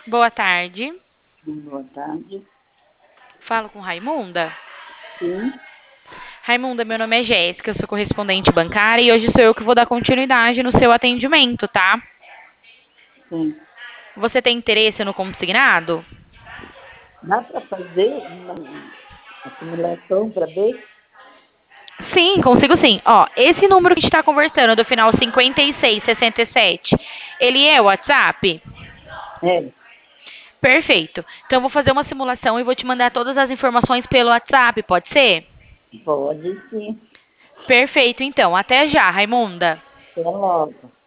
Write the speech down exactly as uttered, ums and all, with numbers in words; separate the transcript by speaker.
Speaker 1: Boa tarde.
Speaker 2: Boa tarde.
Speaker 1: Falo com Raimunda.
Speaker 2: Sim,
Speaker 1: Raimunda, meu nome é Jéssica, eu sou correspondente bancária e hoje sou eu que vou dar continuidade no seu atendimento, tá?
Speaker 2: sim.
Speaker 1: Você tem interesse no consignado?
Speaker 2: Dá para fazer uma uma simulação para ver?
Speaker 1: Sim, consigo sim. Ó, esse número que a gente tá conversando, do final cinquenta e seis sessenta e sete, ele é o WhatsApp?
Speaker 2: É,
Speaker 1: Perfeito. Então eu vou fazer uma simulação e vou te mandar todas as informações pelo WhatsApp, pode ser?
Speaker 2: pode sim.
Speaker 1: Perfeito, então. Até já, Raimunda.
Speaker 2: Até logo.